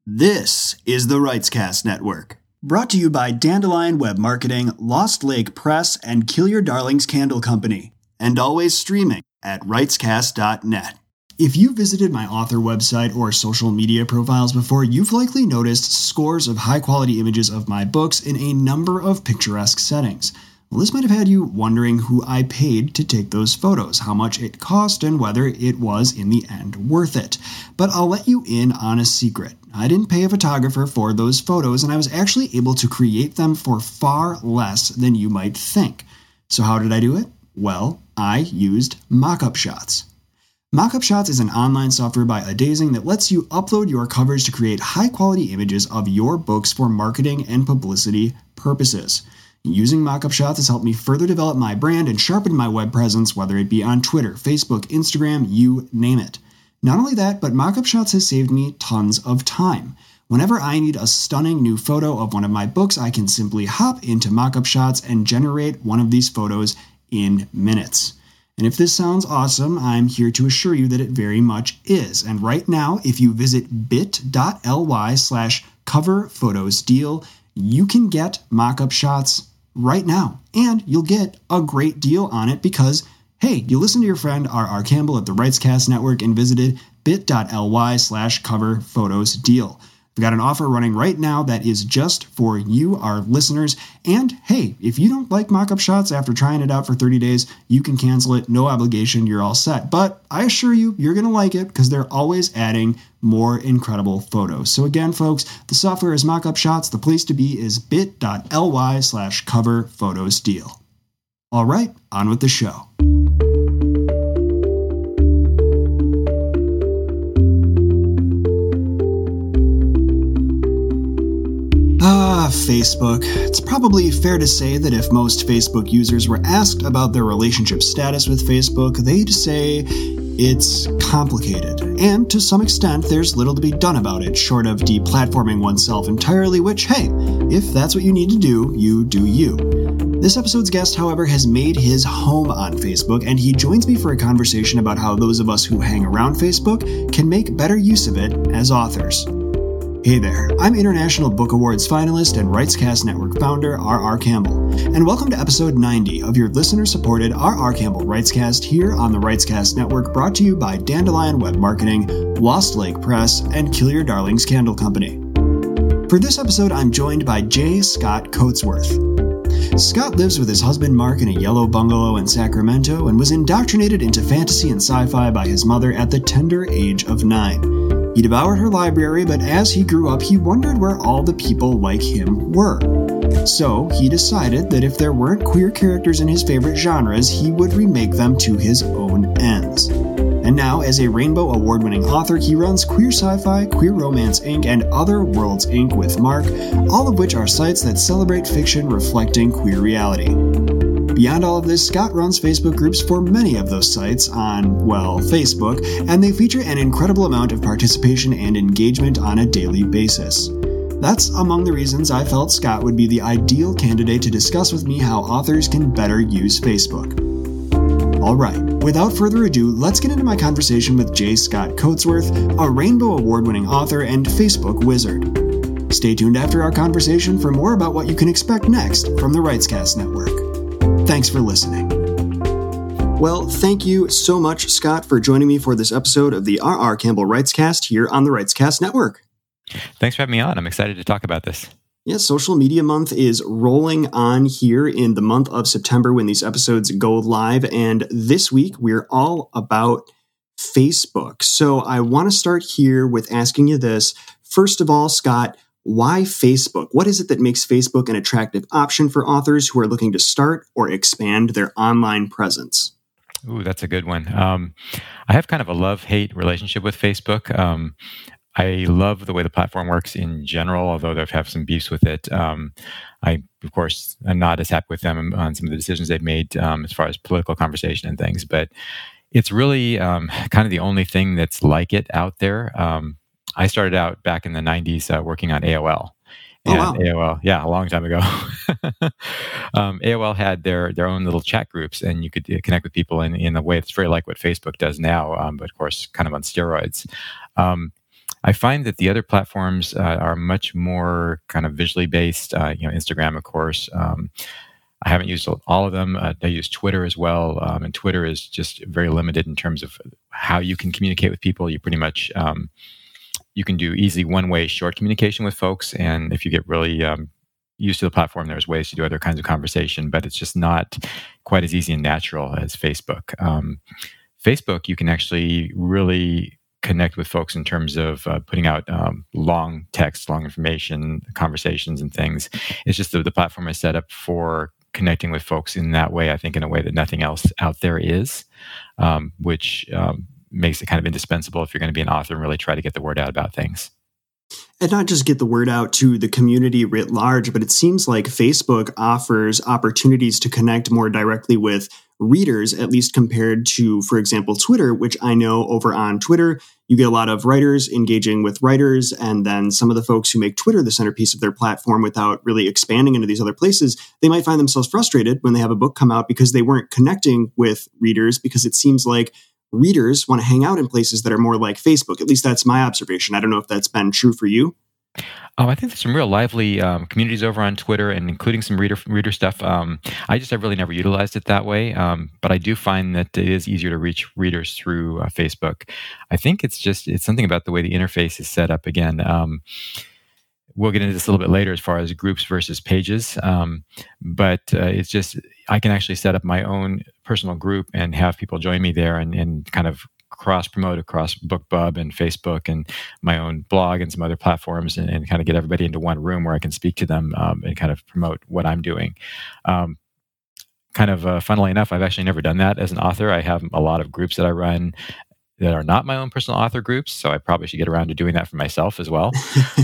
This is the Writescast Network, brought to you by Dandelion Web Marketing, Lost Lake Press, and Kill Your Darlings Candle Company, and always streaming at writescast.net. If you visited my author website or social media profiles before, you've likely noticed scores of high-quality images of my books in a number of picturesque settings. Well, this might have had you wondering who I paid to take those photos, how much it cost, and whether it was, in the end, worth it. But I'll let you in on a secret. I didn't pay a photographer for those photos, and I was actually able to create them for far less than you might think. So how did I do it? Well, I used Mockup Shots. Mockup Shots is an online software by Adazing that lets you upload your covers to create high-quality images of your books for marketing and publicity purposes. Using Mockup Shots has helped me further develop my brand and sharpen my web presence, whether it be on Twitter, Facebook, Instagram, you name it. Not only that, but Mockup Shots has saved me tons of time. Whenever I need a stunning new photo of one of my books, I can simply hop into Mockup Shots and generate one of these photos in minutes. And if this sounds awesome, I'm here to assure you that it very much is. And right now, if you visit bit.ly/coverphotosdeal, you can get Mockup Shots right now. And you'll get a great deal on it because, hey, you listened to your friend R.R. Campbell at the Writescast Network and visited bit.ly/coverphotosdeal. We've got an offer running right now that is just for you, our listeners. And hey, if you don't like Mockup Shots after trying it out for 30 days, you can cancel it, no obligation, you're all set. But I assure you, you're going to like it because they're always adding more incredible photos. So again, folks, the software is Mockup Shots. The place to be is bit.ly/coverphotosdeal. All right, on with the show. Facebook. It's probably fair to say that if most Facebook users were asked about their relationship status with Facebook, they'd say it's complicated. And to some extent, there's little to be done about it, short of deplatforming oneself entirely, which, hey, if that's what you need to do, you do you. This episode's guest, however, has made his home on Facebook, and he joins me for a conversation about how those of us who hang around Facebook can make better use of it as authors. Hey there, I'm International Book Awards finalist and Writescast Network founder R.R. Campbell, and welcome to episode 90 of your listener-supported R.R. Campbell Writescast here on the Writescast Network, brought to you by Dandelion Web Marketing, Lost Lake Press, and Kill Your Darlings Candle Company. For this episode, I'm joined by J. Scott Coatsworth. Scott lives with his husband Mark in a yellow bungalow in Sacramento and was indoctrinated into fantasy and sci-fi by his mother at the tender age of 9. He devoured her library, but as he grew up, he wondered where all the people like him were. So he decided that if there weren't queer characters in his favorite genres, he would remake them to his own ends. And now, as a Rainbow Award-winning author, he runs Queer Sci-Fi, Queer Romance Inc., and Other Worlds Inc. with Mark, all of which are sites that celebrate fiction reflecting queer reality. Beyond all of this, Scott runs Facebook groups for many of those sites on, well, Facebook, and they feature an incredible amount of participation and engagement on a daily basis. That's among the reasons I felt Scott would be the ideal candidate to discuss with me how authors can better use Facebook. All right, without further ado, let's get into my conversation with J. Scott Coatsworth, a Rainbow Award-winning author and Facebook wizard. Stay tuned after our conversation for more about what you can expect next from the Writescast Network. Thanks for listening. Well, thank you so much, Scott, for joining me for this episode of the R.R. Campbell Writescast here on the Writescast Network. Thanks for having me on. I'm excited to talk about this. Yes, Social Media Month is rolling on here in the month of September when these episodes go live. And this week, we're all about Facebook. So I want to start here with asking you this. First of all, Scott, why Facebook? What is it that makes Facebook an attractive option for authors who are looking to start or expand their online presence? Ooh, that's a good one. I have kind of a love-hate relationship with Facebook. I love the way the platform works in general, although they have some beefs with it. I, of course, am not as happy with them on some of the decisions they've made as far as political conversation and things. But it's really kind of the only thing that's like it out there. I started out back in the 90s working on AOL. And wow. AOL, yeah, a long time ago. AOL had their own little chat groups, and you could connect with people in a way that's very like what Facebook does now, but of course, kind of on steroids. I find that the other platforms are much more kind of visually based. Instagram, of course. I haven't used all of them. I use Twitter as well, and Twitter is just very limited in terms of how you can communicate with people. You pretty much you can do easy one-way short communication with folks, and if you get really used to the platform, there's ways to do other kinds of conversation, but it's just not quite as easy and natural as Facebook. Facebook, you can actually really connect with folks in terms of putting out long text, long information, conversations, and things. It's just the platform is set up for connecting with folks in that way, I think, in a way that nothing else out there is, which makes it kind of indispensable if you're going to be an author and really try to get the word out about things. And not just get the word out to the community writ large, but it seems like Facebook offers opportunities to connect more directly with readers, at least compared to, for example, Twitter, which I know over on Twitter, you get a lot of writers engaging with writers, and then some of the folks who make Twitter the centerpiece of their platform without really expanding into these other places, they might find themselves frustrated when they have a book come out because they weren't connecting with readers, because it seems like readers want to hang out in places that are more like Facebook. At least that's my observation. I don't know if that's been true for you. I think there's some real lively communities over on Twitter, and including some reader stuff. I've really never utilized it that way, but I do find that it is easier to reach readers through Facebook. I think it's something about the way the interface is set up. Again, we'll get into this a little bit later as far as groups versus pages, but it's just I can actually set up my own personal group and have people join me there and kind of cross-promote across BookBub and Facebook and my own blog and some other platforms, and kind of get everybody into one room where I can speak to them and kind of promote what I'm doing. Funnily enough, I've actually never done that as an author. I have a lot of groups that I run that are not my own personal author groups, so I probably should get around to doing that for myself as well.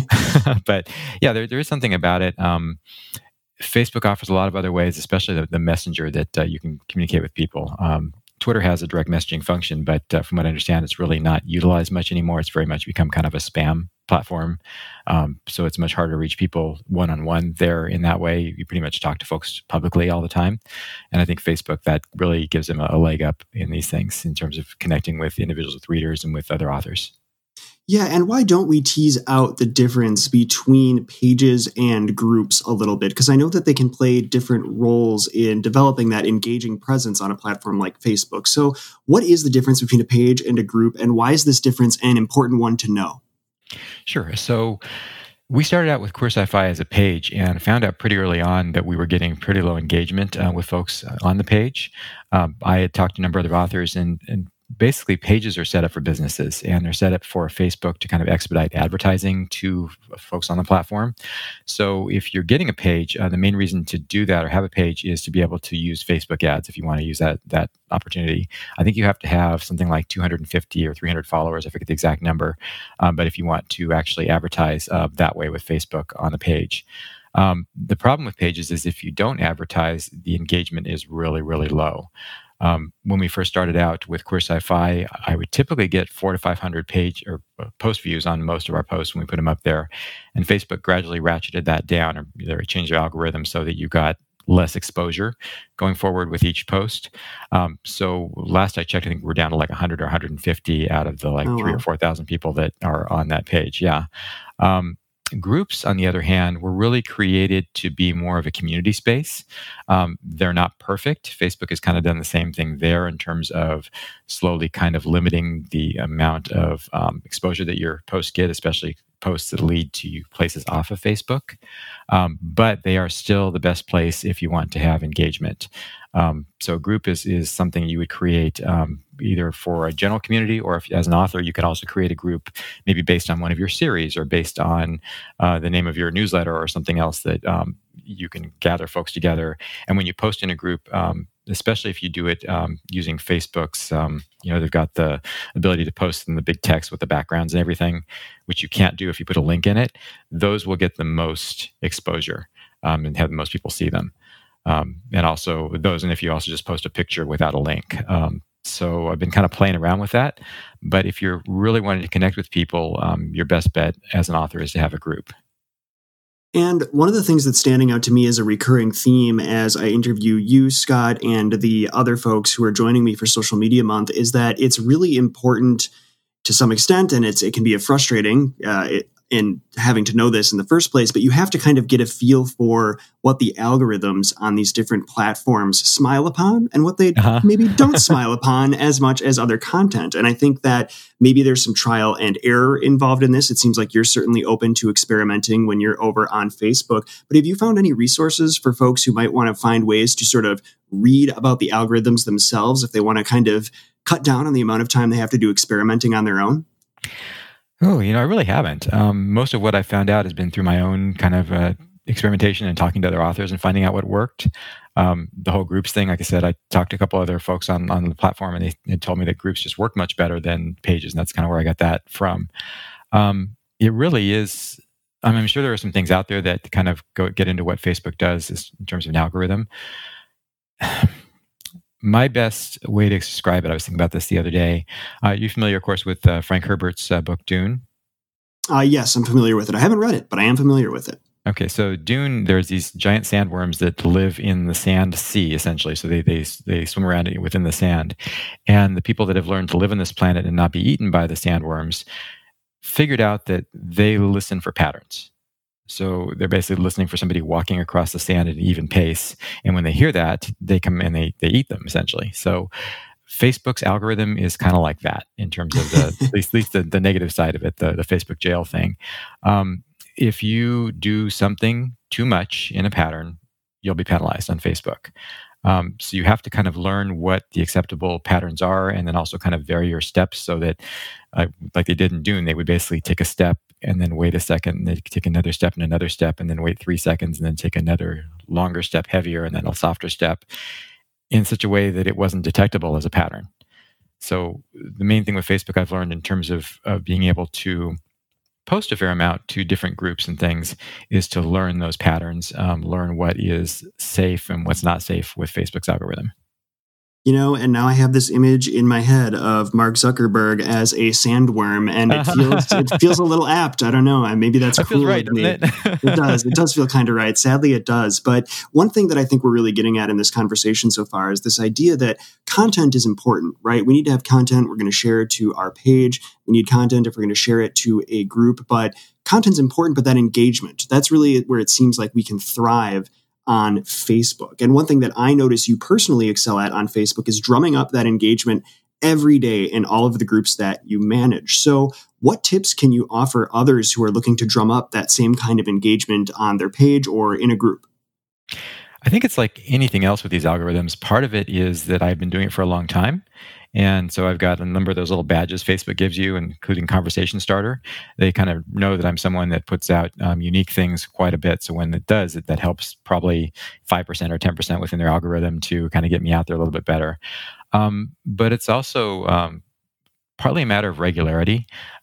But yeah, there is something about it. Facebook offers a lot of other ways, especially the messenger, that you can communicate with people. Twitter has a direct messaging function, but from what I understand, it's really not utilized much anymore. It's very much become kind of a spam platform. So it's much harder to reach people one-on-one there in that way. You pretty much talk to folks publicly all the time. And I think Facebook, that really gives them a leg up in these things in terms of connecting with individuals, with readers, and with other authors. Yeah, and why don't we tease out the difference between pages and groups a little bit? Because I know that they can play different roles in developing that engaging presence on a platform like Facebook. So what is the difference between a page and a group, and why is this difference an important one to know? Sure. So we started out with Queer Sci-Fi as a page and found out pretty early on that we were getting pretty low engagement with folks on the page. I had talked to a number of other authors, and basically pages are set up for businesses, and they're set up for Facebook to kind of expedite advertising to folks on the platform. So if you're getting a page, the main reason to do that or have a page is to be able to use Facebook ads if you want to use that opportunity. I think you have to have something like 250 or 300 followers. I forget the exact number. But if you want to actually advertise that way with Facebook on the page. The problem with pages is if you don't advertise, the engagement is really, really low. When we first started out with Queer Sci-Fi, I would typically get 400 to 500 page or post views on most of our posts when we put them up there. And Facebook gradually ratcheted that down, or they changed their algorithm so that you got less exposure going forward with each post. So last I checked, I think we're down to like 100 or 150 out of the 3,000 or 4,000 people that are on that page. Yeah. Groups, on the other hand, were really created to be more of a community space. They're not perfect. Facebook has kind of done the same thing there in terms of slowly kind of limiting the amount of exposure that your posts get, especially posts that lead to places off of Facebook. But they are still the best place if you want to have engagement. So a group is something you would create either for a general community, or if as an author, you could also create a group maybe based on one of your series or based on the name of your newsletter or something else that you can gather folks together. And when you post in a group, especially if you do it using Facebook's, they've got the ability to post in the big text with the backgrounds and everything, which you can't do if you put a link in it. Those will get the most exposure and have the most people see them. And also those, and if you also just post a picture without a link. So I've been kind of playing around with that. But if you're really wanting to connect with people, your best bet as an author is to have a group. And one of the things that's standing out to me as a recurring theme as I interview you, Scott, and the other folks who are joining me for Social Media Month is that it's really important to some extent, and it can be frustrating in having to know this in the first place, but you have to kind of get a feel for what the algorithms on these different platforms smile upon and what they maybe don't smile upon as much as other content. And I think that maybe there's some trial and error involved in this. It seems like you're certainly open to experimenting when you're over on Facebook. But have you found any resources for folks who might want to find ways to sort of read about the algorithms themselves if they want to kind of cut down on the amount of time they have to do experimenting on their own? Oh, I really haven't. Most of what I found out has been through my own kind of experimentation and talking to other authors and finding out what worked. The whole groups thing, like I said, I talked to a couple other folks on the platform, and they told me that groups just work much better than pages, and that's kind of where I got that from. It really is. I'm sure there are some things out there that kind of get into what Facebook does in terms of an algorithm. My best way to describe it, I was thinking about this the other day. You're familiar, of course, with Frank Herbert's book, Dune? Yes, I'm familiar with it. I haven't read it, but I am familiar with it. Okay, so Dune, there's these giant sandworms that live in the sand sea, essentially. So they swim around within the sand. And the people that have learned to live on this planet and not be eaten by the sandworms figured out that they listen for patterns. So they're basically listening for somebody walking across the sand at an even pace. And when they hear that, they come and they eat them, essentially. So Facebook's algorithm is kind of like that in terms of at least the negative side of it, the Facebook jail thing. If you do something too much in a pattern, you'll be penalized on Facebook. So you have to kind of learn what the acceptable patterns are, and then also kind of vary your steps so that, like they did in Dune, they would basically take a step and then wait a second, and they take another step and another step, and then wait 3 seconds, and then take another longer step, heavier, and then a softer step, in such a way that it wasn't detectable as a pattern. So the main thing with Facebook I've learned in terms of being able to post a fair amount to different groups and things is to learn those patterns, learn what is safe and what's not safe with Facebook's algorithm. And now I have this image in my head of Mark Zuckerberg as a sandworm, and it feels a little apt. I don't know. Maybe that's cool. Feels right, doesn't it? It does. It does feel kind of right. Sadly, it does. But one thing that I think we're really getting at in this conversation so far is this idea that content is important, right? We need to have content. We're going to share it to our page. We need content if we're going to share it to a group. But content's important, but that engagement, that's really where it seems like we can thrive on Facebook. And one thing that I notice you personally excel at on Facebook is drumming up that engagement every day in all of the groups that you manage. So what tips can you offer others who are looking to drum up that same kind of engagement on their page or in a group? I think it's like anything else with these algorithms. Part of it is that I've been doing it for a long time. And so I've got a number of those little badges Facebook gives you, including Conversation Starter. They kind of know that I'm someone that puts out unique things quite a bit. So when it does, that helps probably 5% or 10% within their algorithm to kind of get me out there a little bit better. But it's also partly a matter of regularity.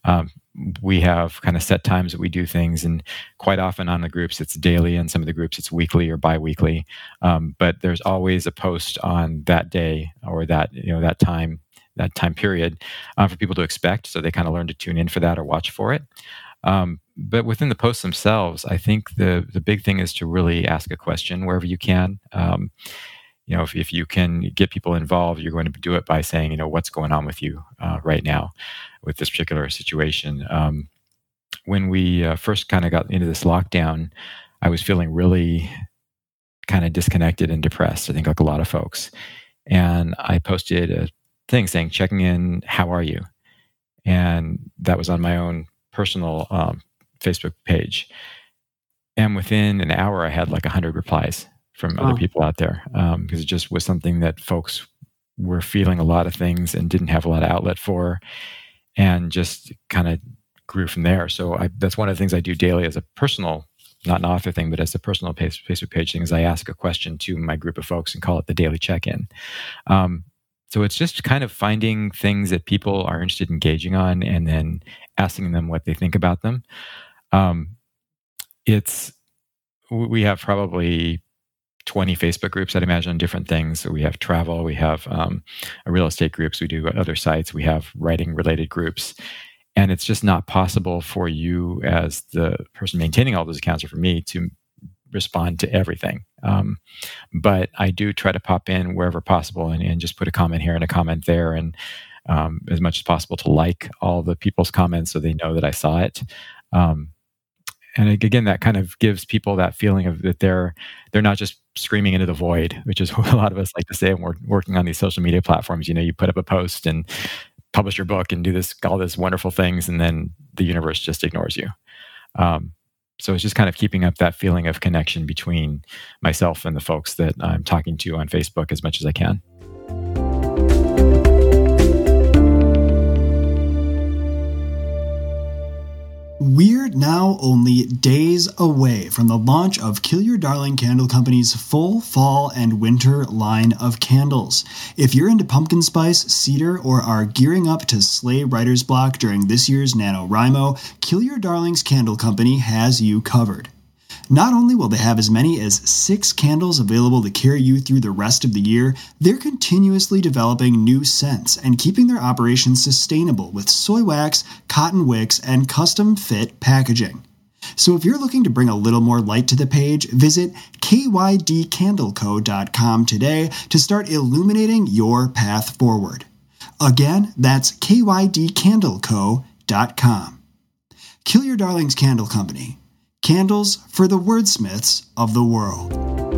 We have kind of set times that we do things, and quite often on the groups it's daily, and some of the groups it's weekly or bi-weekly. But there's always a post on that day or that time period for people to expect, so they kind of learn to tune in for that or watch for it. But within the posts themselves, I think the big thing is to really ask a question wherever you can. If you can get people involved, you're going to do it by saying, what's going on with you right now with this particular situation. When we first kind of got into this lockdown, I was feeling really kind of disconnected and depressed, I think like a lot of folks. And I posted a thing saying, checking in, how are you? And that was on my own personal Facebook page. And within an hour, I had like 100 replies from other people out there, because it just was something that folks were feeling a lot of things and didn't have a lot of outlet for, and just kind of grew from there. So that's one of the things I do daily as a personal, not an author thing, but as a personal Facebook page thing, is I ask a question to my group of folks and call it the daily check-in. So it's just kind of finding things that people are interested in engaging on and then asking them what they think about them. We have probably 20 Facebook groups, I'd imagine, on different things. So we have travel, we have real estate groups, we do other sites, we have writing related groups. And it's just not possible for you as the person maintaining all those accounts, or for me, to respond to everything. But I do try to pop in wherever possible and just put a comment here and a comment there. And as much as possible to like all the people's comments so they know that I saw it. Um, and again, that kind of gives people that feeling of that they're not just screaming into the void, which is what a lot of us like to say when we're working on these social media platforms. You put up a post and publish your book and do all this wonderful things, and then the universe just ignores you. So it's just kind of keeping up that feeling of connection between myself and the folks that I'm talking to on Facebook as much as I can. We're now only days away from the launch of Kill Your Darling Candle Company's full fall and winter line of candles. If you're into pumpkin spice, cedar, or are gearing up to slay writer's block during this year's NaNoWriMo, Kill Your Darling's Candle Company has you covered. Not only will they have as many as 6 candles available to carry you through the rest of the year, they're continuously developing new scents and keeping their operations sustainable with soy wax, cotton wicks, and custom-fit packaging. So if you're looking to bring a little more light to the page, visit kydcandleco.com today to start illuminating your path forward. Again, that's kydcandleco.com. Kill Your Darling's Candle Company. Candles for the wordsmiths of the world.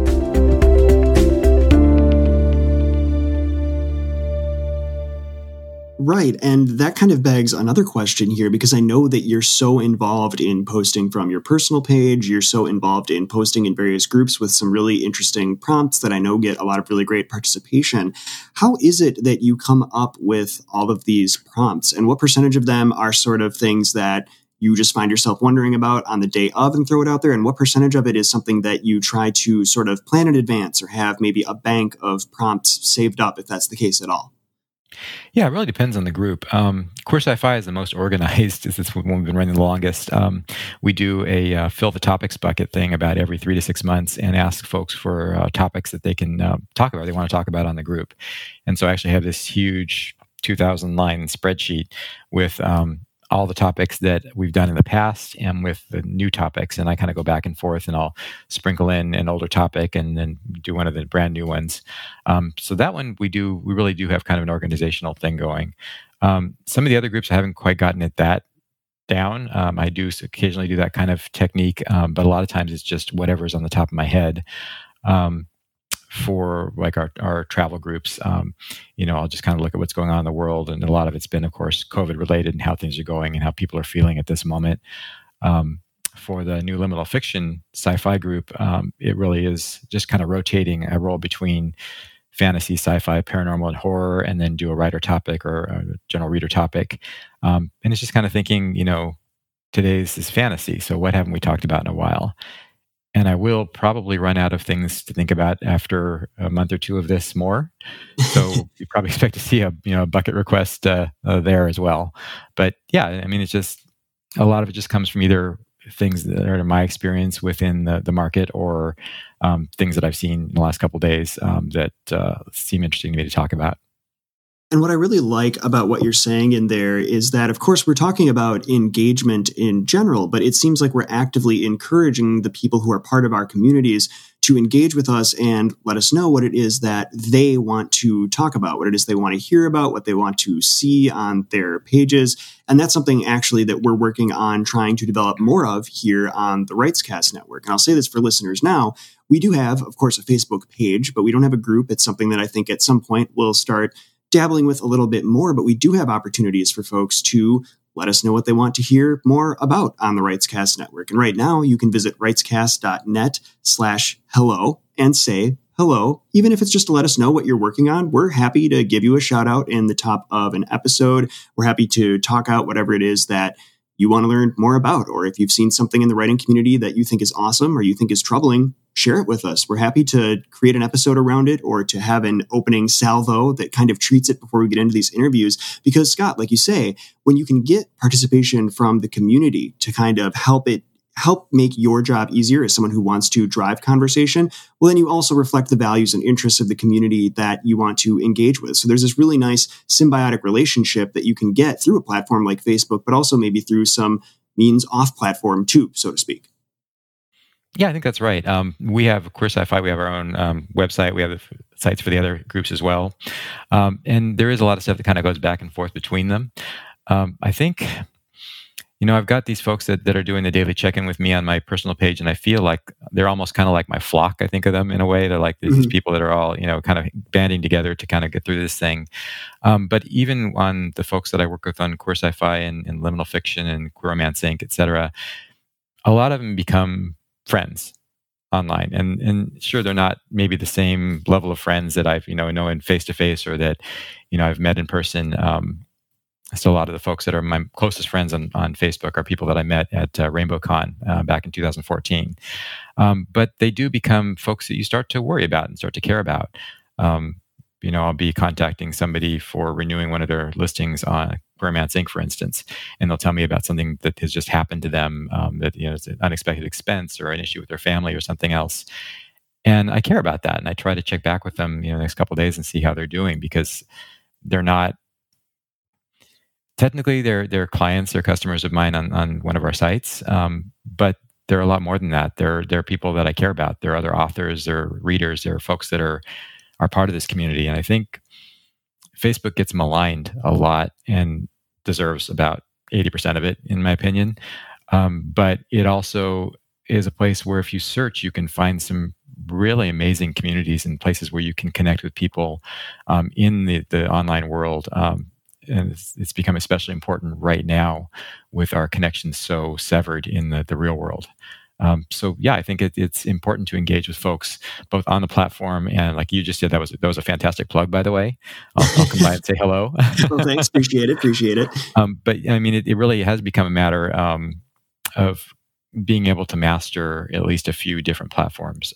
Right, and that kind of begs another question here, because I know that you're so involved in posting from your personal page, you're so involved in posting in various groups with some really interesting prompts that I know get a lot of really great participation. How is it that you come up with all of these prompts, and what percentage of them are sort of things that you just find yourself wondering about on the day of and throw it out there? And what percentage of it is something that you try to sort of plan in advance or have maybe a bank of prompts saved up, if that's the case at all? Yeah, it really depends on the group. Queer Sci-Fi is the most organized. It's one we've been running the longest. We do a fill the topics bucket thing about every 3 to 6 months and ask folks for topics that they can talk about, they want to talk about on the group. And so I actually have this huge 2,000-line spreadsheet with all the topics that we've done in the past and with the new topics. And I kind of go back and forth, and I'll sprinkle in an older topic and then do one of the brand new ones. So that one we really do have kind of an organizational thing going. Some of the other groups I haven't quite gotten it that down. I do occasionally do that kind of technique, but a lot of times it's just whatever's on the top of my head. For like our travel groups, I'll just kind of look at what's going on in the world, and a lot of it's been, of course, COVID related and how things are going and how people are feeling at this moment. For the new liminal fiction sci-fi group, it really is just kind of rotating. I roll between fantasy, sci-fi, paranormal, and horror, and then do a writer topic or a general reader topic. And it's just kind of thinking, today's is fantasy, so what haven't we talked about in a while? And I will probably run out of things to think about after a month or two of this more. So you probably expect to see a bucket request there as well. But yeah, I mean, it's just a lot of it just comes from either things that are in my experience within the market or things that I've seen in the last couple of days that seem interesting to me to talk about. And what I really like about what you're saying in there is that, of course, we're talking about engagement in general, but it seems like we're actively encouraging the people who are part of our communities to engage with us and let us know what it is that they want to talk about, what it is they want to hear about, what they want to see on their pages. And that's something actually that we're working on trying to develop more of here on the WritesCast Network. And I'll say this for listeners now. We do have, of course, a Facebook page, but we don't have a group. It's something that I think at some point we'll start dabbling with a little bit more, but we do have opportunities for folks to let us know what they want to hear more about on the WritesCast Network. And right now you can visit writescast.net/hello and say hello. Even if it's just to let us know what you're working on, we're happy to give you a shout out in the top of an episode. We're happy to talk out whatever it is that you want to learn more about, or if you've seen something in the writing community that you think is awesome or you think is troubling, share it with us. We're happy to create an episode around it or to have an opening salvo that kind of treats it before we get into these interviews. Because, Scott, like you say, when you can get participation from the community to kind of help make your job easier as someone who wants to drive conversation, well, then you also reflect the values and interests of the community that you want to engage with. So there's this really nice symbiotic relationship that you can get through a platform like Facebook, but also maybe through some means off platform too, so to speak. Yeah, I think that's right. We have Queer Sci-Fi. We have our own website. We have sites for the other groups as well. And there is a lot of stuff that kind of goes back and forth between them. I think, I've got these folks that are doing the daily check-in with me on my personal page, and I feel like they're almost kind of like my flock. I think of them in a way. They're like these people that are all, kind of banding together to kind of get through this thing. But even on the folks that I work with on Queer Sci-Fi and Liminal Fiction and Queer Romance Inc., et cetera, a lot of them become friends online. And sure, they're not maybe the same level of friends that I've, know in face-to-face or that, I've met in person. So a lot of the folks that are my closest friends on Facebook are people that I met at RainbowCon back in 2014. But they do become folks that you start to worry about and start to care about. I'll be contacting somebody for renewing one of their listings on Romance Inc., for instance, and they'll tell me about something that has just happened to them, that it's an unexpected expense or an issue with their family or something else. And I care about that, and I try to check back with them, the next couple of days and see how they're doing, because they're not technically they're clients, they're customers of mine on one of our sites, but they're a lot more than that. They're people that I care about. They're other authors, they're readers, they're folks that are part of this community. And I think Facebook gets maligned a lot and deserves about 80% of it, in my opinion. But it also is a place where if you search, you can find some really amazing communities and places where you can connect with people in the online world. And it's become especially important right now with our connections so severed in the real world. So yeah, I think it's important to engage with folks both on the platform and, like you just said, that was a fantastic plug, by the way. I'll come by and say hello. Well, thanks, appreciate it. But I mean, it really has become a matter of being able to master at least a few different platforms.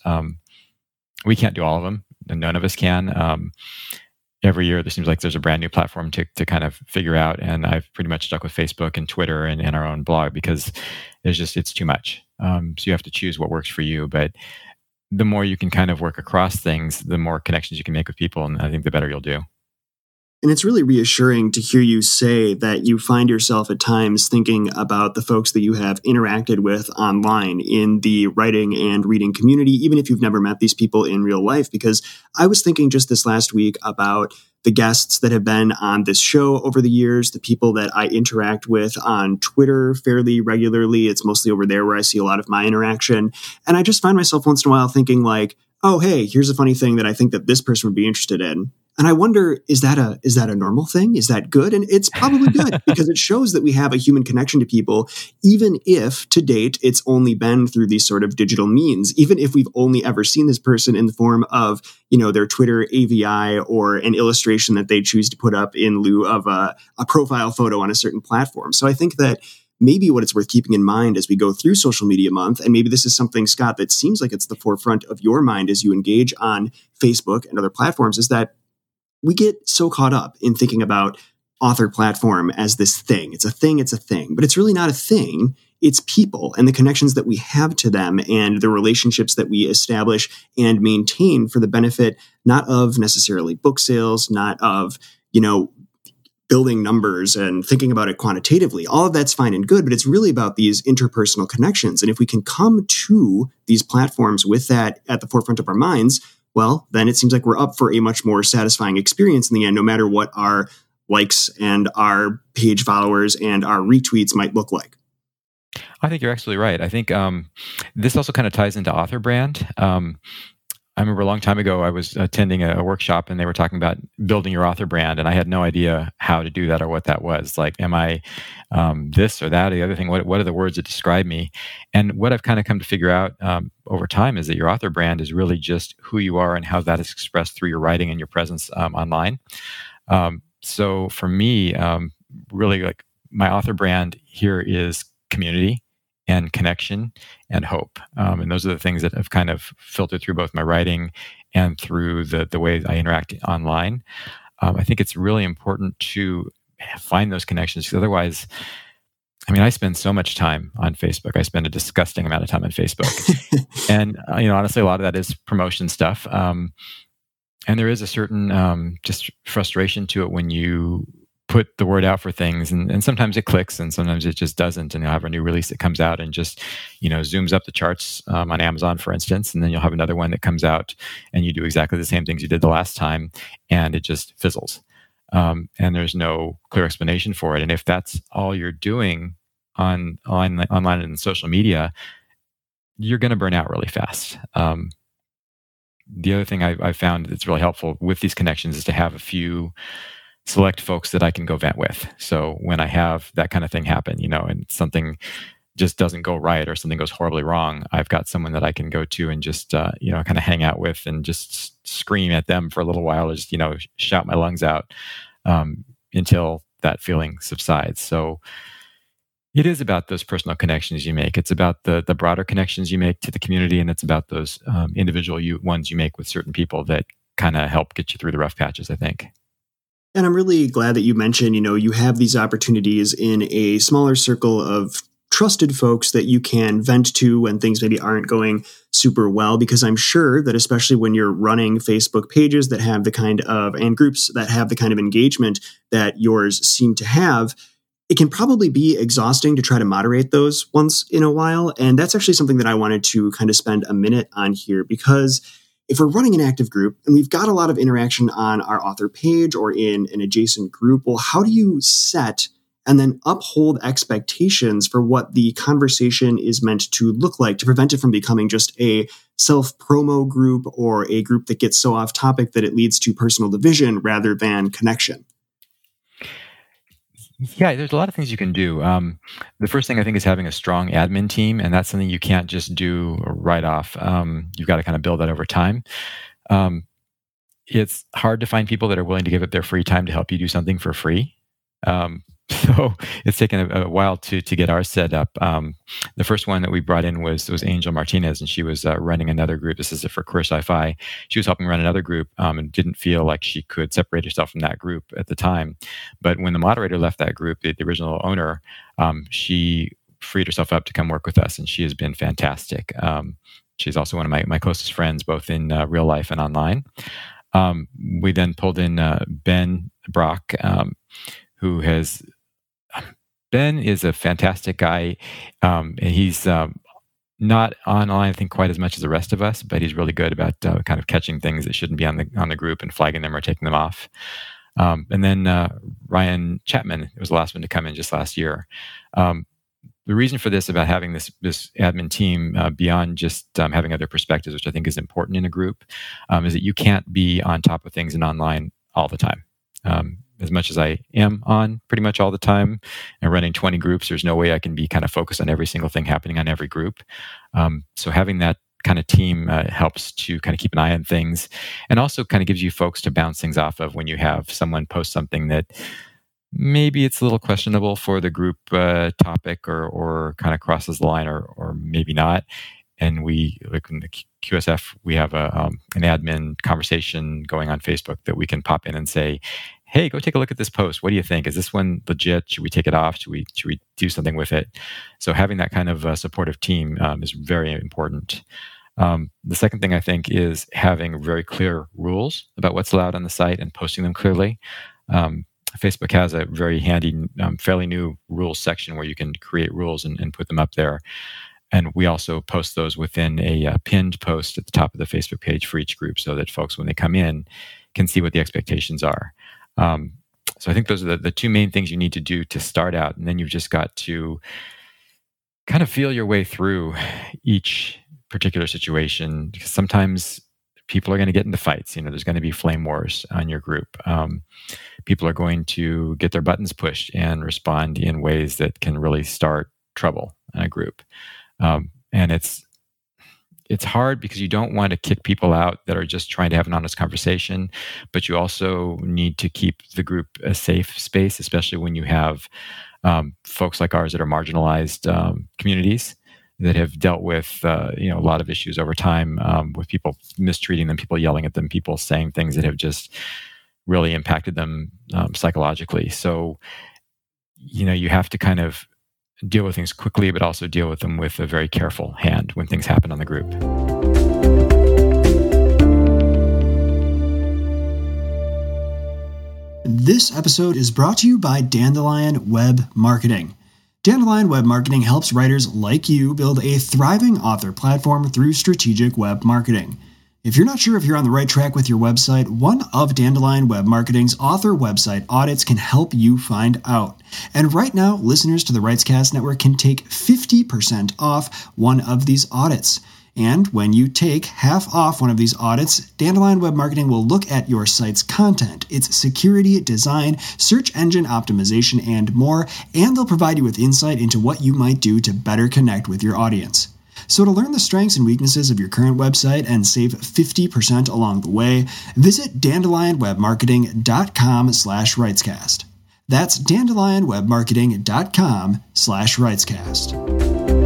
We can't do all of them, and none of us can. Every year, there seems like there's a brand new platform to kind of figure out. And I've pretty much stuck with Facebook and Twitter and our own blog because it's too much. So you have to choose what works for you. But the more you can kind of work across things, the more connections you can make with people. And I think the better you'll do. And it's really reassuring to hear you say that you find yourself at times thinking about the folks that you have interacted with online in the writing and reading community, even if you've never met these people in real life. Because I was thinking just this last week about the guests that have been on this show over the years, the people that I interact with on Twitter fairly regularly. It's mostly over there where I see a lot of my interaction. And I just find myself once in a while thinking like, oh, hey, here's a funny thing that I think that this person would be interested in. And I wonder, is that a normal thing? Is that good? And it's probably good because it shows that we have a human connection to people, even if to date it's only been through these sort of digital means, even if we've only ever seen this person in the form of, their Twitter AVI or an illustration that they choose to put up in lieu of a profile photo on a certain platform. So I think that maybe what it's worth keeping in mind as we go through Social Media Month, and maybe this is something, Scott, that seems like it's the forefront of your mind as you engage on Facebook and other platforms, is that we get so caught up in thinking about author platform as this thing. It's a thing, but it's really not a thing. It's people and the connections that we have to them and the relationships that we establish and maintain for the benefit, not of necessarily book sales, not of, building numbers and thinking about it quantitatively. All of that's fine and good, but it's really about these interpersonal connections. And if we can come to these platforms with that at the forefront of our minds, well, then it seems like we're up for a much more satisfying experience in the end, no matter what our likes and our page followers and our retweets might look like. I think you're absolutely right. I think this also kind of ties into author brand. I remember a long time ago, I was attending a workshop and they were talking about building your author brand. And I had no idea how to do that or what that was. Like, am I this or that or the other thing? What are the words that describe me? And what I've kind of come to figure out over time is that your author brand is really just who you are and how that is expressed through your writing and your presence online. So for me, really like my author brand here is community and connection and hope. And those are the things that have kind of filtered through both my writing and through the way I interact online. I think it's really important to find those connections because otherwise, I spend so much time on Facebook. I spend a disgusting amount of time on Facebook. And, honestly, a lot of that is promotion stuff. And there is a certain just frustration to it when you put the word out for things, and sometimes it clicks and sometimes it just doesn't, and you'll have a new release that comes out and just zooms up the charts on Amazon, for instance, and then you'll have another one that comes out and you do exactly the same things you did the last time and it just fizzles, and there's no clear explanation for it. And if that's all you're doing online and social media, you're going to burn out really fast. The other thing I've found that's really helpful with these connections is to have a few select folks that I can go vent with. So when I have that kind of thing happen, and something just doesn't go right or something goes horribly wrong, I've got someone that I can go to and just, kind of hang out with and just scream at them for a little while, or just, shout my lungs out until that feeling subsides. So it is about those personal connections you make. It's about the broader connections you make to the community, and it's about those individual ones you make with certain people that kind of help get you through the rough patches, I think. And I'm really glad that you mentioned, you have these opportunities in a smaller circle of trusted folks that you can vent to when things maybe aren't going super well, because I'm sure that especially when you're running Facebook pages that have and groups that have the kind of engagement that yours seem to have, it can probably be exhausting to try to moderate those once in a while. And that's actually something that I wanted to kind of spend a minute on here, because if we're running an active group and we've got a lot of interaction on our author page or in an adjacent group, well, how do you set and then uphold expectations for what the conversation is meant to look like to prevent it from becoming just a self-promo group or a group that gets so off topic that it leads to personal division rather than connection? Yeah, there's a lot of things you can do. The first thing I think is having a strong admin team, and that's something you can't just do right off. You've got to kind of build that over time. It's hard to find people that are willing to give up their free time to help you do something for free. So it's taken a while to get ours set up. The first one that we brought in was Angel Martinez, and she was running another group. This is for Queer Sci-Fi. She was helping run another group and didn't feel like she could separate herself from that group at the time. But when the moderator left that group, the original owner, she freed herself up to come work with us, and she has been fantastic. She's also one of my closest friends, both in real life and online. We then pulled in Ben Brock, Ben is a fantastic guy. He's not online, I think, quite as much as the rest of us, but he's really good about kind of catching things that shouldn't be on the group and flagging them or taking them off. And then Ryan Chapman was the last one to come in just last year. The reason for this, about having this admin team beyond just having other perspectives, which I think is important in a group, is that you can't be on top of things and online all the time. As much as I am on pretty much all the time and running 20 groups, there's no way I can be kind of focused on every single thing happening on every group. So having that kind of team helps to kind of keep an eye on things, and also kind of gives you folks to bounce things off of when you have someone post something that maybe it's a little questionable for the group topic or kind of crosses the line or maybe not. And we, like in the QSF, we have an admin conversation going on Facebook that we can pop in and say, hey, go take a look at this post. What do you think? Is this one legit? Should we take it off? Should we do something with it? So having that kind of supportive team is very important. The second thing I think is having very clear rules about what's allowed on the site and posting them clearly. Facebook has a very handy, fairly new rules section where you can create rules and put them up there. And we also post those within a pinned post at the top of the Facebook page for each group, so that folks, when they come in, can see what the expectations are. So I think those are the two main things you need to do to start out. And then you've just got to kind of feel your way through each particular situation, because sometimes people are going to get into fights. There's going to be flame wars on your group. People are going to get their buttons pushed and respond in ways that can really start trouble in a group. And it's hard because you don't want to kick people out that are just trying to have an honest conversation, but you also need to keep the group a safe space, especially when you have folks like ours that are marginalized communities that have dealt with a lot of issues over time, with people mistreating them, people yelling at them, people saying things that have just really impacted them psychologically. So, you have to kind of deal with things quickly, but also deal with them with a very careful hand when things happen on the group. This episode is brought to you by Dandelion Web Marketing. Dandelion Web Marketing helps writers like you build a thriving author platform through strategic web marketing. If you're not sure if you're on the right track with your website, one of Dandelion Web Marketing's author website audits can help you find out. And right now, listeners to the Writescast Network can take 50% off one of these audits. And when you take half off one of these audits, Dandelion Web Marketing will look at your site's content, its security, design, search engine optimization, and more, and they'll provide you with insight into what you might do to better connect with your audience. So to learn the strengths and weaknesses of your current website and save 50% along the way, visit dandelionwebmarketing.com/writescast. That's dandelionwebmarketing.com/writescast.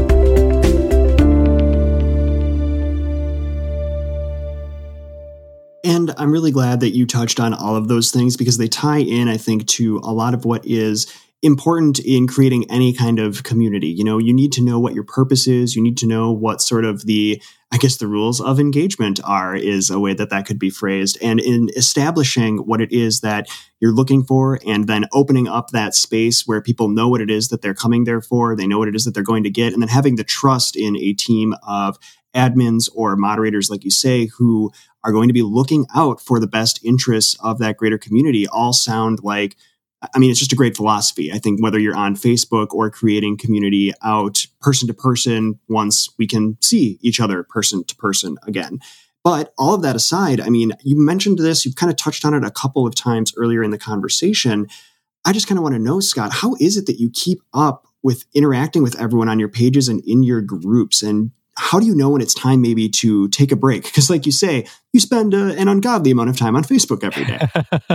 And I'm really glad that you touched on all of those things because they tie in, I think, to a lot of what is important in creating any kind of community. You know, you need to know what your purpose is. You need to know what sort of the rules of engagement are, is a way that could be phrased. And in establishing what it is that you're looking for and then opening up that space where people know what it is that they're coming there for, they know what it is that they're going to get, and then having the trust in a team of admins or moderators, like you say, who are going to be looking out for the best interests of that greater community, all sound like, it's just a great philosophy. I think whether you're on Facebook or creating community out person to person, once we can see each other person to person again. But all of that aside, you mentioned this, you've kind of touched on it a couple of times earlier in the conversation. I just kind of want to know, Scott, how is it that you keep up with interacting with everyone on your pages and in your groups? And how do you know when it's time maybe to take a break? Because like you say, you spend an ungodly amount of time on Facebook every day.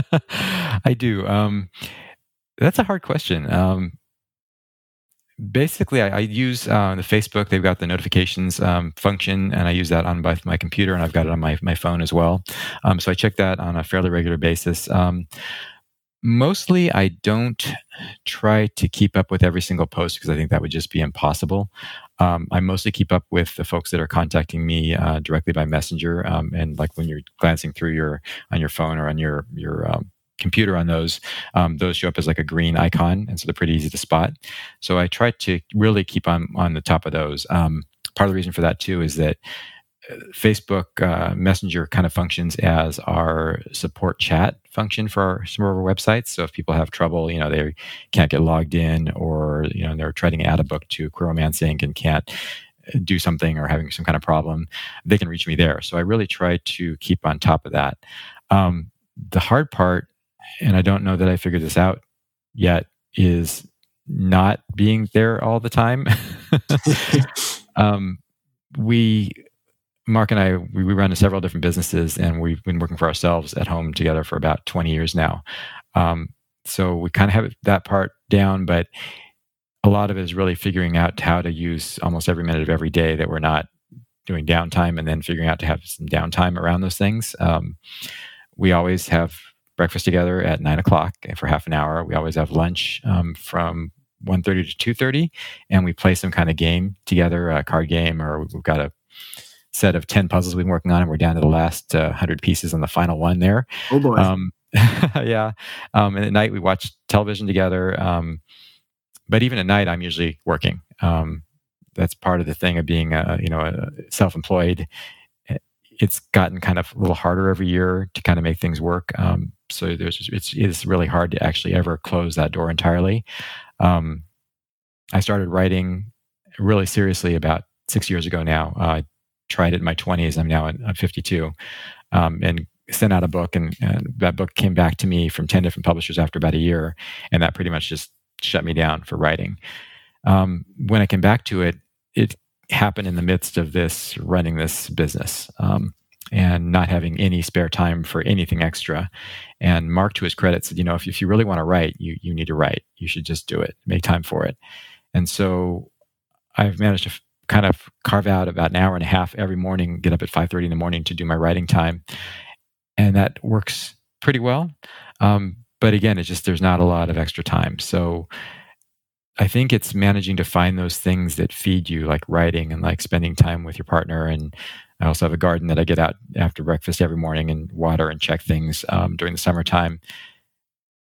I do. That's a hard question. Basically, I use the Facebook. They've got the notifications function, and I use that on both my computer, and I've got it on my phone as well. So I check that on a fairly regular basis. Mostly, I don't try to keep up with every single post because I think that would just be impossible. I mostly keep up with the folks that are contacting me directly by Messenger, and like when you're glancing through on your phone or on your computer on those show up as like a green icon, and so they're pretty easy to spot. So I try to really keep on the top of those. Part of the reason for that too is that Facebook Messenger kind of functions as our support chat function for some of our websites. So if people have trouble, they can't get logged in, or they're trying to add a book to Quiromance Inc. and can't do something or having some kind of problem, they can reach me there. So I really try to keep on top of that. The hard part, and I don't know that I figured this out yet, is not being there all the time. Mark and I, we run several different businesses, and we've been working for ourselves at home together for about 20 years now. So we kind of have that part down, but a lot of it is really figuring out how to use almost every minute of every day that we're not doing downtime, and then figuring out to have some downtime around those things. We always have breakfast together at 9:00 for half an hour. We always have lunch from 1:30 to 2:30, and we play some kind of game together, a card game, or we've got a set of 10 puzzles we've been working on, and we're down to the last 100 pieces on the final one there. Oh boy. Yeah. And at night we watch television together. But even at night, I'm usually working. That's part of the thing of being self-employed. It's gotten kind of a little harder every year to kind of make things work. So it's really hard to actually ever close that door entirely. I started writing really seriously about 6 years ago now. I tried it in my 20s. I'm now I'm 52, and sent out a book, and that book came back to me from 10 different publishers after about a year, and that pretty much just shut me down for writing. When I came back to it, it happened in the midst of running this business, and not having any spare time for anything extra. And Mark, to his credit, said, if you really want to write, you need to write. You should just do it. Make time for it. And so I've managed to kind of carve out about an hour and a half every morning, get up at 5:30 in the morning to do my writing time. And that works pretty well. But again, it's just, there's not a lot of extra time. So I think it's managing to find those things that feed you, like writing and like spending time with your partner. And I also have a garden that I get out after breakfast every morning and water and check things during the summertime.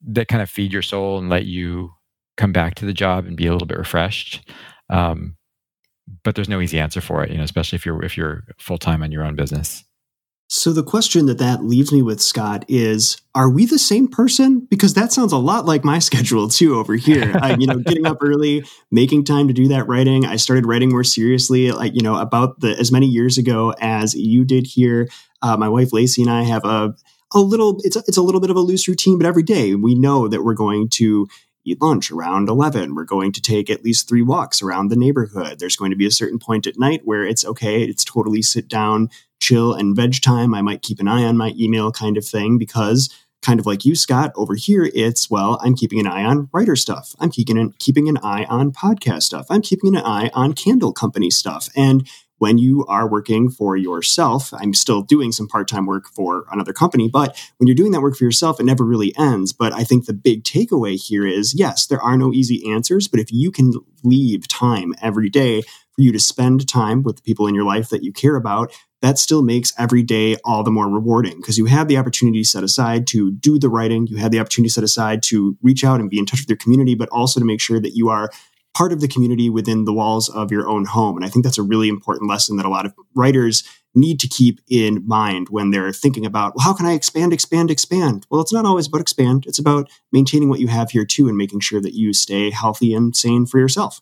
that kind of feed your soul and let you come back to the job and be a little bit refreshed. Um, but there's no easy answer for it, especially if you're full time on your own business. So the question that leaves me with, Scott, is, are we the same person? Because that sounds a lot like my schedule too over here. Getting up early, making time to do that writing. I started writing more seriously, about as many years ago as you did here. My wife Lacey and I have a little. It's a little bit of a loose routine, but every day we know that we're going to eat lunch around 11. We're going to take at least 3 walks around the neighborhood. There's going to be a certain point at night where it's okay. It's totally sit down, chill, and veg time. I might keep an eye on my email kind of thing, because kind of like you, Scott, over here, it's, well, I'm keeping an eye on writer stuff. I'm keeping an eye on podcast stuff. I'm keeping an eye on candle company stuff. And when you are working for yourself, I'm still doing some part-time work for another company, but when you're doing that work for yourself, it never really ends. But I think the big takeaway here is, yes, there are no easy answers, but if you can leave time every day for you to spend time with the people in your life that you care about, that still makes every day all the more rewarding, because you have the opportunity set aside to do the writing. You have the opportunity set aside to reach out and be in touch with your community, but also to make sure that you are part of the community within the walls of your own home. And I think that's a really important lesson that a lot of writers need to keep in mind when they're thinking about, well, how can I expand? Well, it's not always about expand. It's about maintaining what you have here too, and making sure that you stay healthy and sane for yourself.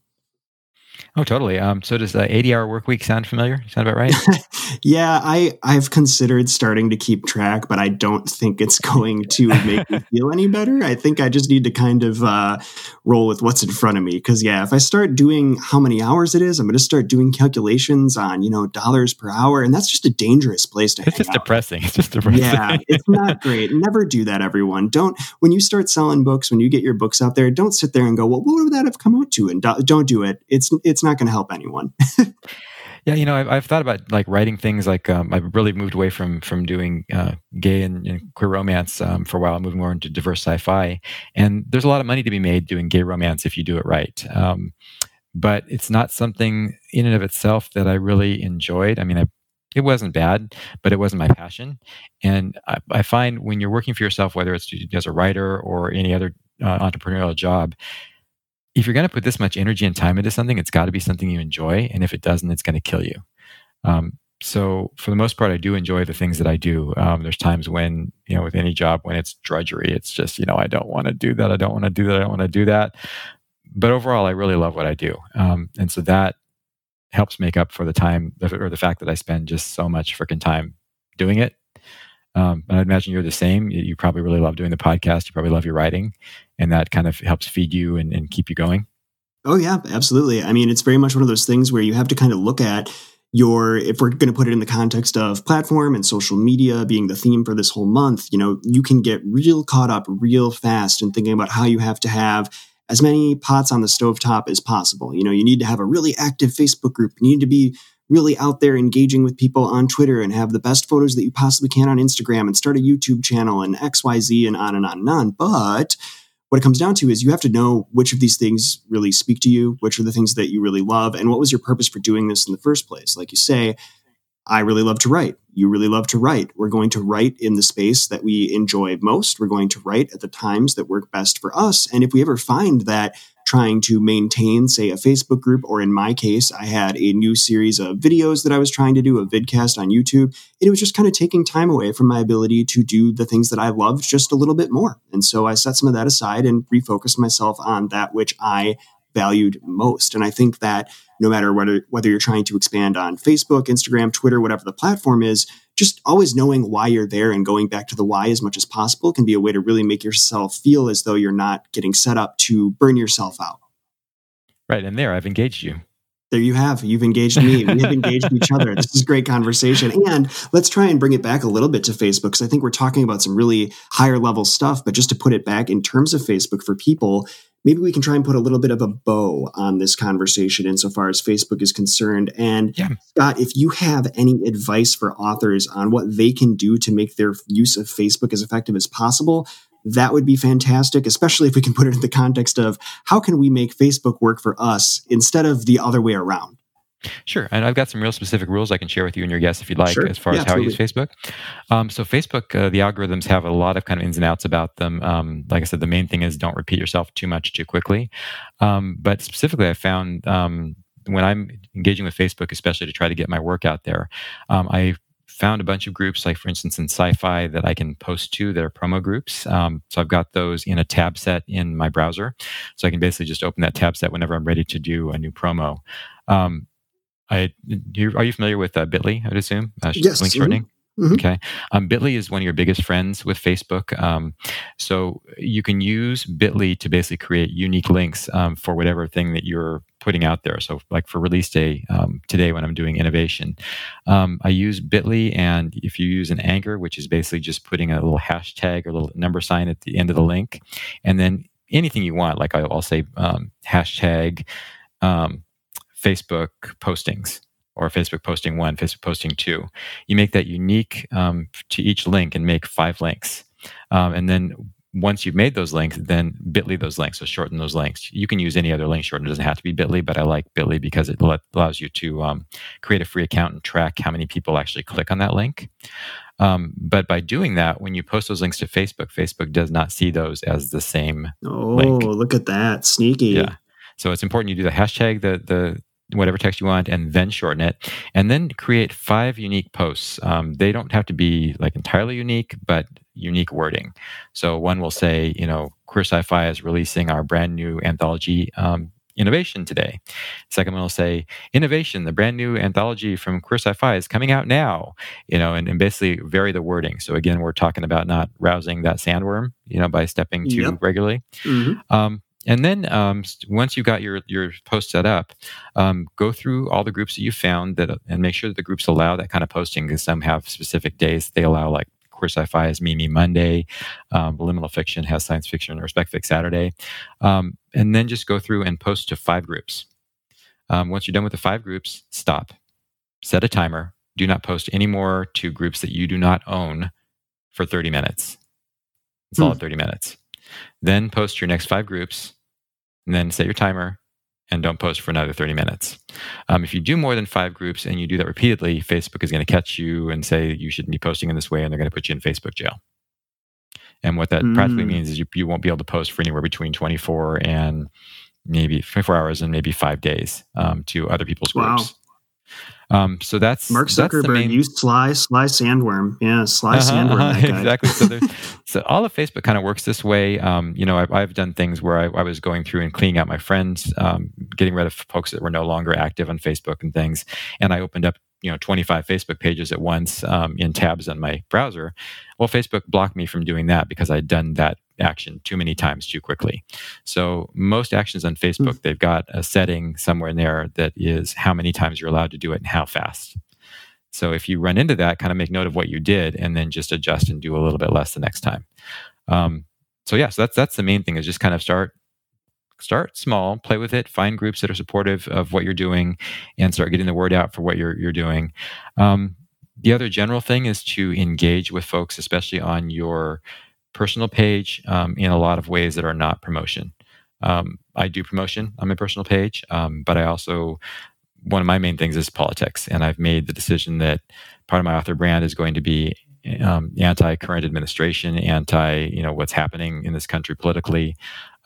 Oh, totally. So does the 80-hour work week sound familiar? Sound about right? Yeah, I've considered starting to keep track, but I don't think it's going to make me feel any better. I think I just need to kind of roll with what's in front of me. Because, yeah, if I start doing how many hours it is, I'm going to start doing calculations on, dollars per hour. And that's just a dangerous place to hang out. It's just depressing. Yeah, it's not great. Never do that, everyone. When you start selling books, when you get your books out there, don't sit there and go, well, what would that have come out to? And don't do it. It's not going to help anyone. Yeah, I've thought about like writing things like I've really moved away from doing gay and queer romance for a while. I'm moving more into diverse sci-fi, and there's a lot of money to be made doing gay romance if you do it right. But it's not something in and of itself that I really enjoyed. I mean, it wasn't bad, but it wasn't my passion. And I find when you're working for yourself, whether it's as a writer or any other entrepreneurial job, if you're going to put this much energy and time into something, it's got to be something you enjoy. And if it doesn't, it's going to kill you. So for the most part, I do enjoy the things that I do. There's times when, with any job, when it's drudgery, it's just, I don't want to do that. I don't want to do that. I don't want to do that. But overall, I really love what I do. And so that helps make up for the time or the fact that I spend just so much freaking time doing it. And I'd imagine you're the same. You probably really love doing the podcast. You probably love your writing, and that kind of helps feed you and keep you going. Oh, yeah, absolutely. I mean, it's very much one of those things where you have to kind of look at if we're going to put it in the context of platform and social media being the theme for this whole month, you can get real caught up real fast in thinking about how you have to have as many pots on the stovetop as possible. You need to have a really active Facebook group. You need to be really out there engaging with people on Twitter and have the best photos that you possibly can on Instagram and start a YouTube channel and XYZ and on and on and on. But what it comes down to is you have to know which of these things really speak to you, which are the things that you really love, and what was your purpose for doing this in the first place. Like you say, I really love to write. You really love to write. We're going to write in the space that we enjoy most. We're going to write at the times that work best for us. And if we ever find that trying to maintain, say, a Facebook group, or in my case, I had a new series of videos that I was trying to do, a vidcast on YouTube, and it was just kind of taking time away from my ability to do the things that I loved just a little bit more. And so I set some of that aside and refocused myself on that which I valued most. And I think that no matter whether you're trying to expand on Facebook, Instagram, Twitter, whatever the platform is, just always knowing why you're there and going back to the why as much as possible can be a way to really make yourself feel as though you're not getting set up to burn yourself out. Right. And there, I've engaged you. There you have. You've engaged me. We have engaged each other. This is great conversation. And let's try and bring it back a little bit to Facebook, because I think we're talking about some really higher level stuff. But just to put it back in terms of Facebook for people, maybe we can try and put a little bit of a bow on this conversation insofar as Facebook is concerned. And Scott, if you have any advice for authors on what they can do to make their use of Facebook as effective as possible, that would be fantastic, especially if we can put it in the context of how can we make Facebook work for us instead of the other way around. Sure. And I've got some real specific rules I can share with you and your guests if you'd like, Sure. as far Yeah, as how I use absolutely. Facebook. So Facebook, the algorithms have a lot of kind of ins and outs about them. Like I said, the main thing is don't repeat yourself too much too quickly. But specifically, I found when I'm engaging with Facebook, especially to try to get my work out there, I found a bunch of groups, like for instance in sci-fi, that I can post to that are promo groups. So I've got those in a tab set in my browser. So I can basically just open that tab set whenever I'm ready to do a new promo. Um, are you familiar with Bitly? I'd assume link Yes. shortening. Hmm. Okay, Bitly is one of your biggest friends with Facebook, so you can use Bitly to basically create unique links for whatever thing that you're putting out there. So, like for release day today, when I'm doing innovation, I use Bitly, and if you use an anchor, which is basically just putting a little hashtag or a little number sign at the end of the link, and then anything you want, like I'll say hashtag. Um, Facebook postings or Facebook posting 1, Facebook posting 2. You make that unique to each link and make 5 links. And then once you've made those links, then Bitly those links, so shorten those links. You can use any other link shortener. It doesn't have to be Bitly, but I like Bitly because it allows you to create a free account and track how many people actually click on that link. But by doing that, when you post those links to Facebook, Facebook does not see those as the same Oh, link. look at that. Sneaky. Yeah. So it's important you do the hashtag, the whatever text you want, and then shorten it, and then create 5 unique posts. They don't have to be like entirely unique, but unique wording. So one will say, Queer Sci-Fi is releasing our brand new anthology innovation today. Second one will say, innovation, the brand new anthology from Queer Sci-Fi is coming out now, and basically vary the wording. So again, we're talking about not rousing that sandworm, by stepping too Yep. regularly. Mm-hmm. And then once you got your post set up, go through all the groups that you found and make sure that the groups allow that kind of posting, because some have specific days they allow, like Queer Sci-Fi has Mimi Monday, Liminal Fiction has Science Fiction or Respect Fix Saturday, and then just go through and post to 5 groups. Once you're done with the 5 groups, stop, set a timer. Do not post any more to groups that you do not own for 30 minutes. It's all at 30 minutes. Then post your next 5 groups, and then set your timer, and don't post for another 30 minutes. If you do more than 5 groups and you do that repeatedly, Facebook is going to catch you and say you shouldn't be posting in this way, and they're going to put you in Facebook jail. And what that practically means is you won't be able to post for anywhere between 24 and maybe 24 hours and maybe 5 days to other people's groups. So that's Mark Zuckerberg used sly sandworm. Yeah, sly sandworm. Exactly. So all of Facebook kind of works this way. I've done things where I was going through and cleaning out my friends, getting rid of folks that were no longer active on Facebook and things. And I opened up 25 Facebook pages at once in tabs on my browser. Well, Facebook blocked me from doing that because I'd done that action too many times too quickly. So most actions on Facebook, they've got a setting somewhere in there that is how many times you're allowed to do it and how fast. So if you run into that, kind of make note of what you did and then just adjust and do a little bit less the next time. So that's the main thing, is just kind of start small, play with it, find groups that are supportive of what you're doing, and start getting the word out for what you're doing. The other general thing is to engage with folks, especially on your personal page, in a lot of ways that are not promotion. I do promotion on my personal page, but I also, one of my main things is politics, and I've made the decision that part of my author brand is going to be anti-current administration, what's happening in this country politically.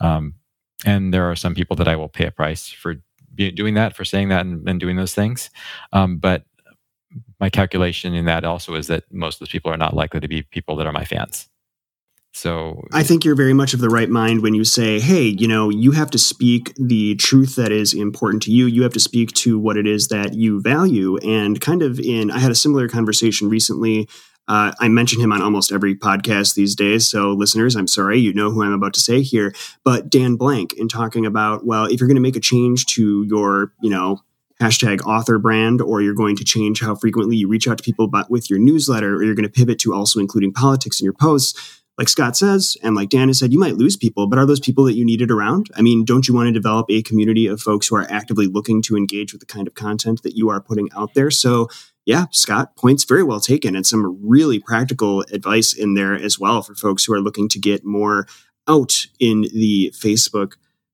And there are some people that I will pay a price for doing that, for saying that and doing those things. But my calculation in that also is that most of those people are not likely to be people that are my fans. So I think you're very much of the right mind when you say, hey, you have to speak the truth that is important to you. You have to speak to what it is that you value. And I had a similar conversation recently. I mention him on almost every podcast these days. So listeners, I'm sorry, you know who I'm about to say here, but Dan Blank, in talking about, well, if you're going to make a change to your, hashtag author brand, or you're going to change how frequently you reach out to people with your newsletter, or you're going to pivot to also including politics in your posts, like Scott says, and like Dan has said, you might lose people, but are those people that you needed around? I mean, don't you want to develop a community of folks who are actively looking to engage with the kind of content that you are putting out there? So yeah, Scott, points very well taken, and some really practical advice in there as well for folks who are looking to get more out in the Facebook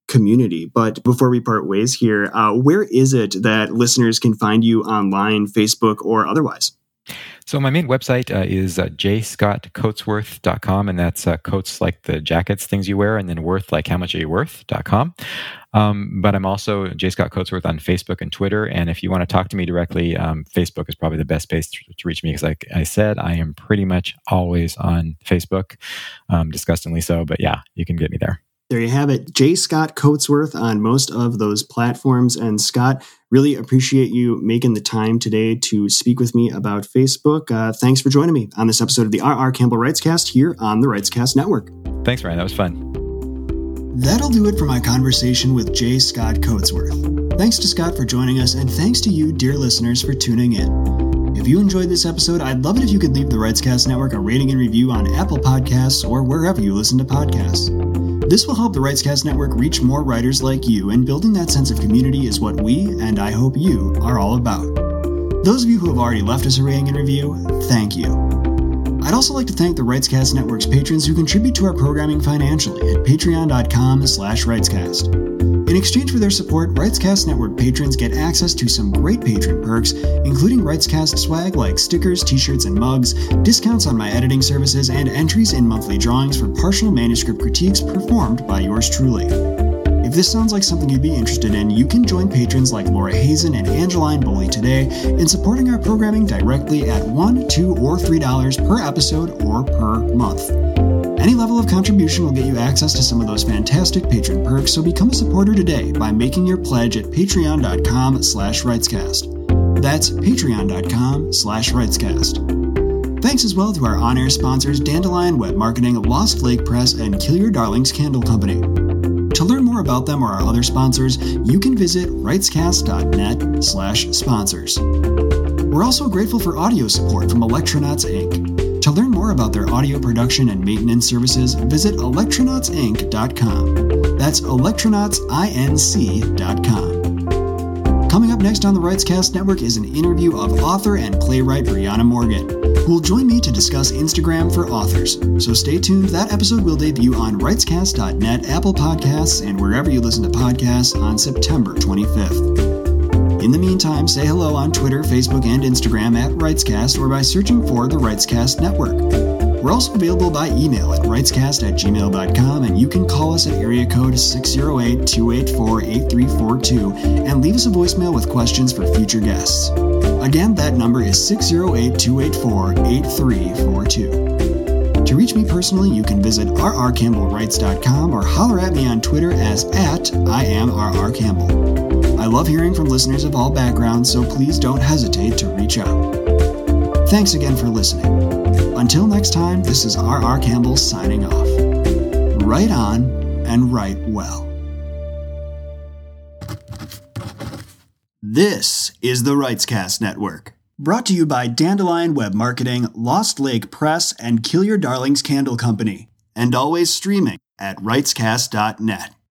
community. But before we part ways here, where is it that listeners can find you online, Facebook or otherwise? So my main website is jscottcoatsworth.com, and that's coats like the jackets, things you wear, and then worth like how much are you worth.com. But I'm also J. Scott Coatsworth on Facebook and Twitter. And if you want to talk to me directly, Facebook is probably the best place to reach me because, like I said, I am pretty much always on Facebook, disgustingly so. But yeah, you can get me there. There you have it. J. Scott Coatsworth on most of those platforms. And Scott, really appreciate you making the time today to speak with me about Facebook. Thanks for joining me on this episode of the R.R. Campbell Writescast here on the Writescast Network. Thanks, Ryan. That was fun. That'll do it for my conversation with J. Scott Coatsworth. Thanks to Scott for joining us, and thanks to you, dear listeners, for tuning in. If you enjoyed this episode, I'd love it if you could leave the Writescast Network a rating and review on Apple Podcasts or wherever you listen to podcasts. This will help the Writescast Network reach more writers like you, and building that sense of community is what we, and I hope you, are all about. Those of you who have already left us a rating and review, thank you. I'd also like to thank the Writescast Network's patrons who contribute to our programming financially at patreon.com/Writescast. In exchange for their support, Writescast Network patrons get access to some great patron perks, including Writescast swag like stickers, t-shirts, and mugs, discounts on my editing services, and entries in monthly drawings for partial manuscript critiques performed by yours truly. If this sounds like something you'd be interested in, you can join patrons like Laura Hazen and Angeline Boley today in supporting our programming directly at $1, $2, or $3 per episode or per month. Any level of contribution will get you access to some of those fantastic patron perks, so become a supporter today by making your pledge at patreon.com/Writescast. That's patreon.com/Writescast. Thanks as well to our on-air sponsors Dandelion Web Marketing, Lost Lake Press, and Kill Your Darlings Candle Company. To learn more about them or our other sponsors, you can visit writescast.net/sponsors. We're also grateful for audio support from Electronauts Inc. To learn more about their audio production and maintenance services, visit electronautsinc.com. That's electronautsinc.com. Coming up next on the Writescast Network is an interview of author and playwright Brianna Morgan, who will join me to discuss Instagram for authors. So stay tuned. That episode will debut on writescast.net, Apple Podcasts, and wherever you listen to podcasts on September 25th. In the meantime, say hello on Twitter, Facebook, and Instagram at Writescast or by searching for the Writescast Network. We're also available by email at writescast@gmail.com, and you can call us at area code 608-284-8342 and leave us a voicemail with questions for future guests. Again, that number is 608-284-8342. To reach me personally, you can visit rrcampbellwrites.com or holler at me on Twitter as @IamRRCampbell. I love hearing from listeners of all backgrounds, so please don't hesitate to reach out. Thanks again for listening. Until next time, this is R.R. Campbell signing off. Write on and write well. This is the Writescast Network, brought to you by Dandelion Web Marketing, Lost Lake Press, and Kill Your Darlings Candle Company, and always streaming at writescast.net.